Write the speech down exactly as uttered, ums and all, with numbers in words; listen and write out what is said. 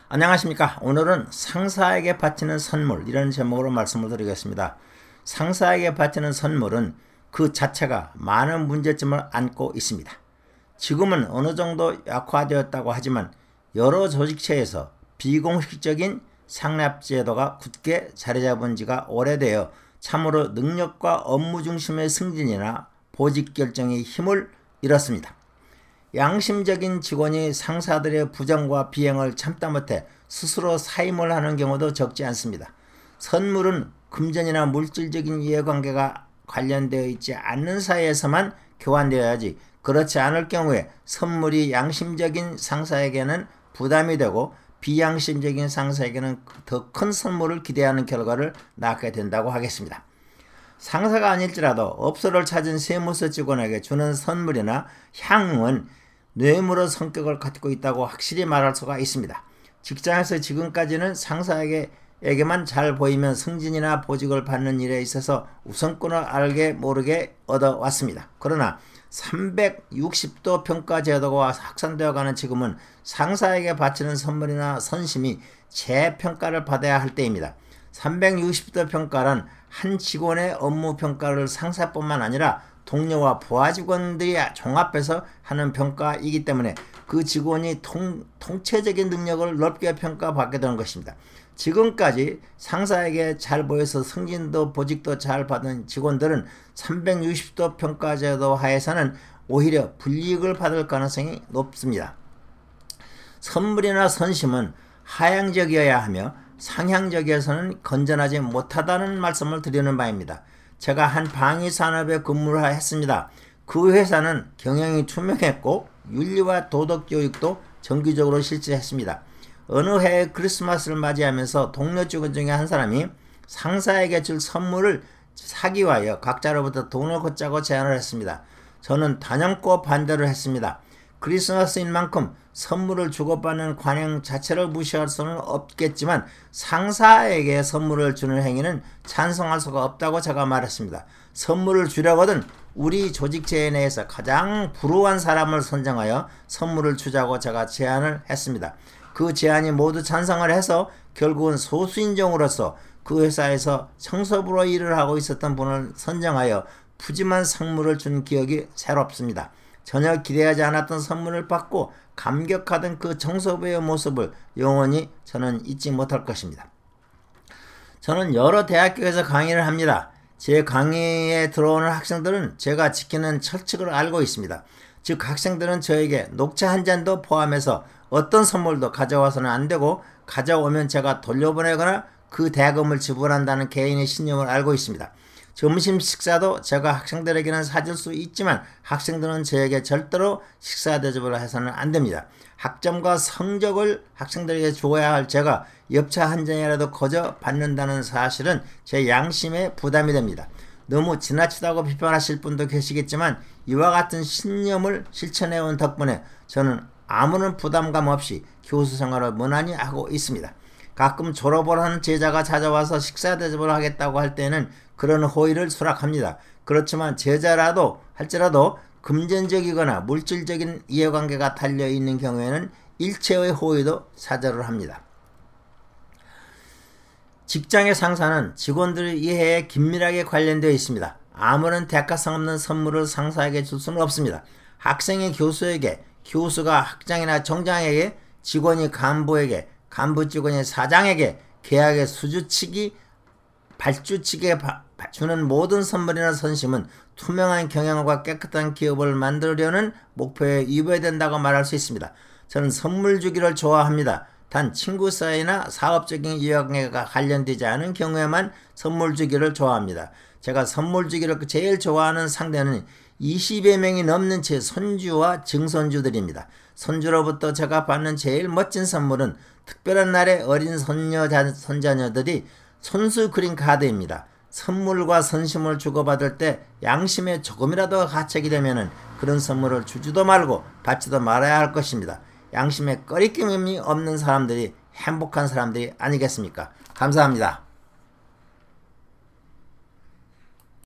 안녕하십니까. 오늘은 상사에게 바치는 선물, 이런 제목으로 말씀을 드리겠습니다. 상사에게 바치는 선물은 그 자체가 많은 문제점을 안고 있습니다. 지금은 어느 정도 약화되었다고 하지만 여러 조직체에서 비공식적인 상납제도가 굳게 자리잡은 지가 오래되어 참으로 능력과 업무 중심의 승진이나 보직 결정의 힘을 잃었습니다. 양심적인 직원이 상사들의 부정과 비행을 참다 못해 스스로 사임을 하는 경우도 적지 않습니다. 선물은 금전이나 물질적인 이해관계가 관련되어 있지 않는 사이에서만 교환되어야지, 그렇지 않을 경우에 선물이 양심적인 상사에게는 부담이 되고 비양심적인 상사에게는 더 큰 선물을 기대하는 결과를 낳게 된다고 하겠습니다. 상사가 아닐지라도 업소를 찾은 세무서 직원에게 주는 선물이나 향응은 뇌물의 성격을 갖고 있다고 확실히 말할 수가 있습니다. 직장에서 지금까지는 상사에게만 잘 보이면 승진이나 보직을 받는 일에 있어서 우선권을 알게 모르게 얻어왔습니다. 그러나 삼백육십 도 평가 제도가 확산되어 가는 지금은 상사에게 바치는 선물이나 선심이 재평가를 받아야 할 때입니다. 삼백육십 도 평가란 한 직원의 업무 평가를 상사뿐만 아니라 동료와 부하 직원들이 종합해서 하는 평가이기 때문에 그 직원이 통, 통체적인 능력을 높게 평가받게 되는 것입니다. 지금까지 상사에게 잘 보여서 승진도 보직도 잘 받은 직원들은 삼백육십 도 평가제도 하에서는 오히려 불이익을 받을 가능성이 높습니다. 선물이나 선심은 하향적이어야 하며 상향적이어서는 건전하지 못하다는 말씀을 드리는 바입니다. 제가 한 방위산업에 근무를 했습니다. 그 회사는 경영이 투명했고 윤리와 도덕 교육도 정기적으로 실시했습니다. 어느 해에 크리스마스를 맞이하면서 동료 직원 중에 한 사람이 상사에게 줄 선물을 사기 위하여 각자로부터 돈을 걷자고 제안을 했습니다. 저는 단연코 반대를 했습니다. 크리스마스인 만큼 선물을 주고받는 관행 자체를 무시할 수는 없겠지만 상사에게 선물을 주는 행위는 찬성할 수가 없다고 제가 말했습니다. 선물을 주려거든 우리 조직체 내에서 가장 불우한 사람을 선정하여 선물을 주자고 제가 제안을 했습니다. 그 제안이 모두 찬성을 해서 결국은 소수인종으로서 그 회사에서 청소부로 일을 하고 있었던 분을 선정하여 푸짐한 선물을 준 기억이 새롭습니다. 전혀 기대하지 않았던 선물을 받고 감격하던 그 청소부의 모습을 영원히 저는 잊지 못할 것입니다. 저는 여러 대학교에서 강의를 합니다. 제 강의에 들어오는 학생들은 제가 지키는 철칙을 알고 있습니다. 즉 학생들은 저에게 녹차 한 잔도 포함해서 어떤 선물도 가져와서는 안 되고 가져오면 제가 돌려보내거나 그 대금을 지불한다는 개인의 신념을 알고 있습니다. 점심 식사도 제가 학생들에게는 사줄 수 있지만 학생들은 저에게 절대로 식사 대접을 해서는 안 됩니다. 학점과 성적을 학생들에게 주어야 할 제가 엽차 한 잔이라도 거저 받는다는 사실은 제 양심에 부담이 됩니다. 너무 지나치다고 비판하실 분도 계시겠지만 이와 같은 신념을 실천해온 덕분에 저는 아무런 부담감 없이 교수 생활을 무난히 하고 있습니다. 가끔 졸업을 한 제자가 찾아와서 식사 대접을 하겠다고 할 때는 그런 호의를 수락합니다. 그렇지만 제자라도 할지라도 금전적이거나 물질적인 이해관계가 달려있는 경우에는 일체의 호의도 사절을 합니다. 직장의 상사는 직원들의 이해에 긴밀하게 관련되어 있습니다. 아무런 대가성 없는 선물을 상사에게 줄 수는 없습니다. 학생이 교수에게, 교수가 학장이나 정장에게, 직원이 간부에게, 간부 직원이 사장에게 계약의 수주치기, 발주치기에 주는 모든 선물이나 선심은 투명한 경영과 깨끗한 기업을 만들려는 목표에 위배된다고 말할 수 있습니다. 저는 선물 주기를 좋아합니다. 단 친구 사이나 사업적인 이해관계가 관련되지 않은 경우에만 선물 주기를 좋아합니다. 제가 선물 주기를 제일 좋아하는 상대는 이십여 명이 넘는 제 손주와 증손주들입니다. 손주로부터 제가 받는 제일 멋진 선물은 특별한 날에 어린 손녀, 손자녀들이 손수 그린 카드입니다. 선물과 선심을 주고받을 때 양심에 조금이라도 가책이 되면 그런 선물을 주지도 말고 받지도 말아야 할 것입니다. 양심에 꺼리낌이 없는 사람들이 행복한 사람들이 아니겠습니까? 감사합니다.